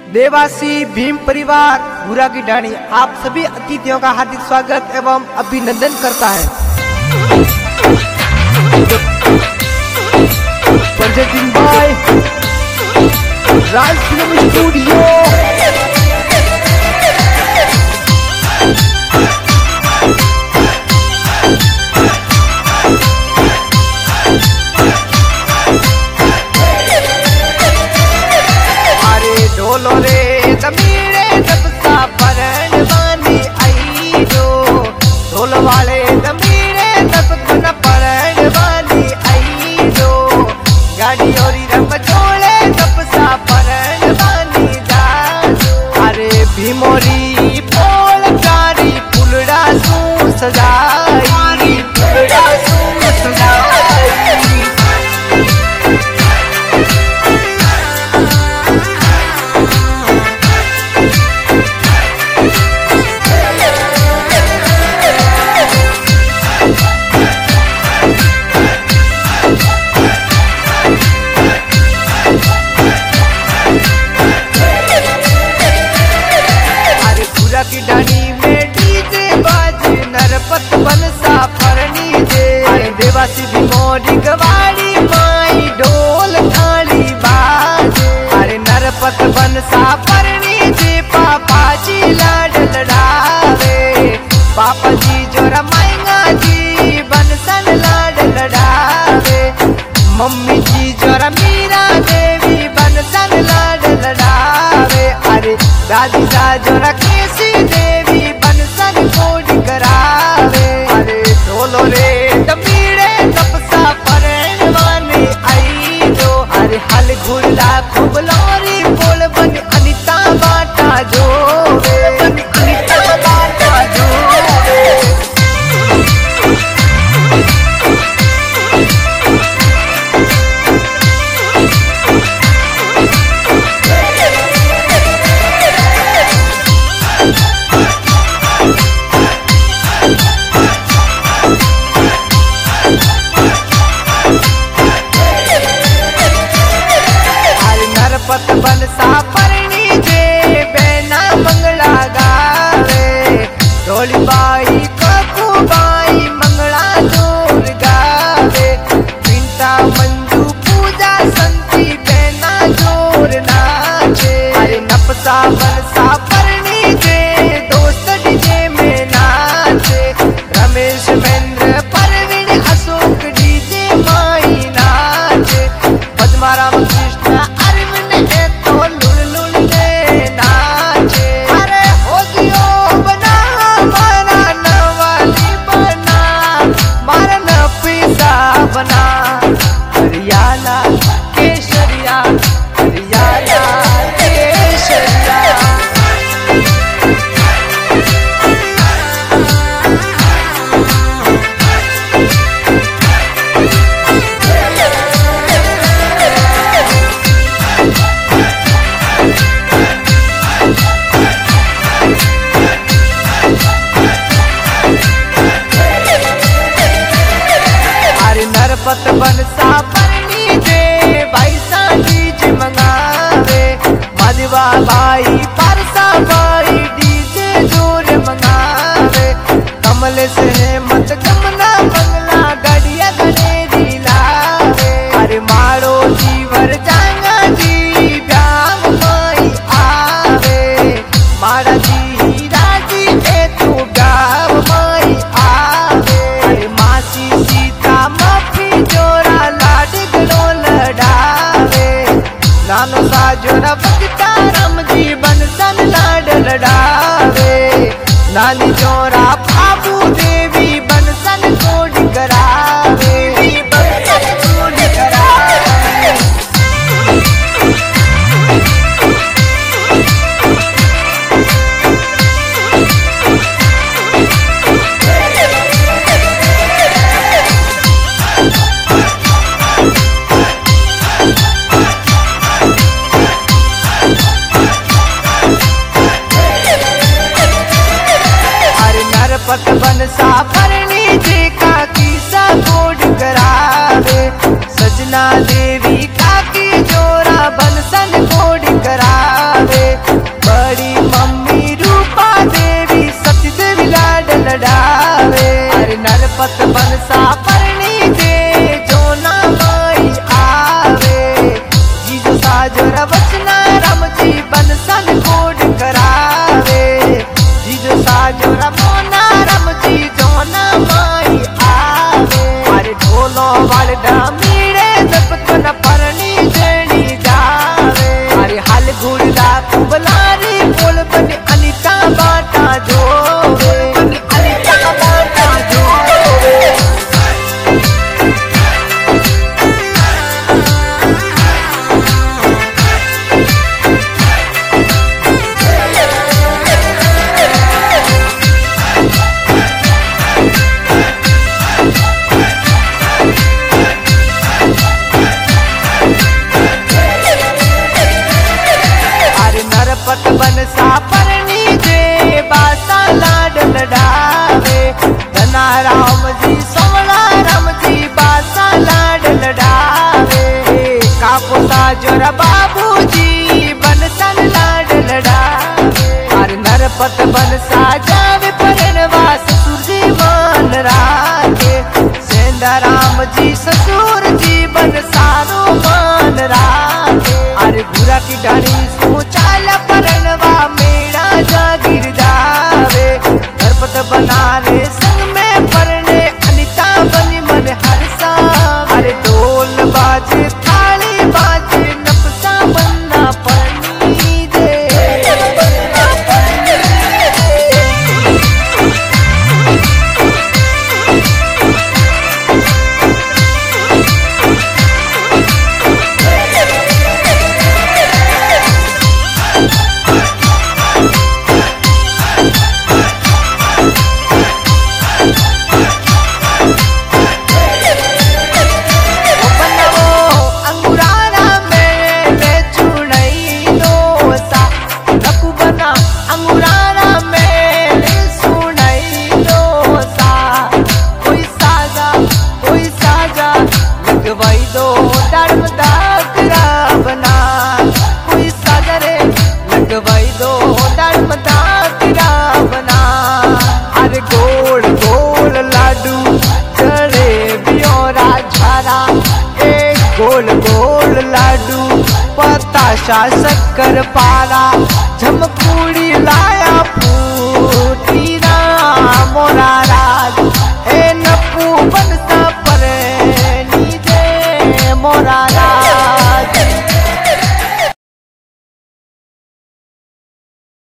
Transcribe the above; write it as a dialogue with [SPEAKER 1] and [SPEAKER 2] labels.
[SPEAKER 1] देवासी भीम परिवार बुरा की डाणी आप सभी अतिथियों का हार्दिक स्वागत एवं अभिनंदन करता है। Presenting by Raj film studio. ढोलो रे दमीरे दबसा परण वाली आई जो ढोल वाले दमीरे दबसा परण वाली आई जो गाड़ी और रंग जोड़े दबसा परण वाली जा अरे भीमोरी पोल कारी फुलड़ा सू सजाई फुलड़ा सू सजाई। की डानी में डीजे बाज नरपत बनसा फरनी दे देवासी भीमोरी गवाड़ी माई ढोल थाली बाज अरे नरपत बनसा फरनी दे पापा जी लाड लड़ावे पापा जी जोरा मायंगा जी बनसन लाड लड़ावे मम्मी जी जोरा मीरा देवी बनसन लाड लड़ावे अरे दादी दा जोरा देवी बनसन कोड करावे अरे ढोलो रे दमीरे दबसा परण वाली आई जो अरे हल घुरला खूब लोरी बोल बन अनिता बाटा जो बन अनिता बाटा जो। पत बनसा परनी जे बेना मंगला गावे ढोली बाई ककू बाई मंगला जोर गावे पिंता मंजू पूजा संती बेना जोर नाचे अरे नपसा बनसा परनी जे दोस्त डीजे में नाचे रमेश महेंद्र परवीन अशोक डीजे माई नाचे पद्माराम कृष्ण बना हरियाणा केसरिया हरियाणा केसरिया। नरपत बनसा परनी दे भाई डीजे मंगावे माधवा भाई परसा भाई डीजे जोर मंगावे कमल से मत गमना बंगला गड़िया गणेरी लावे अरे मारो जीवर जांगा जी ब्याम माई आवे मारा जी राजी ए तू ब्याम माई आवे अरे मासी सीता जोरा लाड गलो लड़ावे नानो सा जोरा भक्ता राम जी बनसन लाड लड़ावे नानी जोरा बाबू देवी बनसन कोड करावे बनसन कोड करावे। नरपत बनसा परनी दे जोना माई आवे जीजो साजोरा बचना राम जी बनसन कोड करावे जीजो साजोरा मोना राम जी जोना माई आवे अरे ढोलो वाले मीड़े नरपत बन परनी देनी जावे अरे हाल गुड़दा कुबलारी बोल बन अनिता बाटा जोवे अनिता बाटा जोवे नरपत बनसा परनी दे बासा लाड लडावे धना राम जी सोमला राम जी बासा लाड लडावे कापोसा जोरा बाबू जी बनसन लाड लडावे अरे नरपत बनसा जावे परनवा ससुर जी मान राखे सेंदा राम जी ससुर जी बनसारो मान राखे अरे बुरा की डाली सोचाल परनवा मेरा जागिर जावे नरपत बना रे संग में परने अनिता बनी मन हरसा अरे ढोल बाजे थाली बाजे नपसा बनना परनी दे गोल गोल लाडू जलेबी और झारा गोल गोल लाडू बताशा शक्कर पारा झमपूड़ी लाया फूटी मोरा राज ए नपू बनसा परनी दे मोरा राज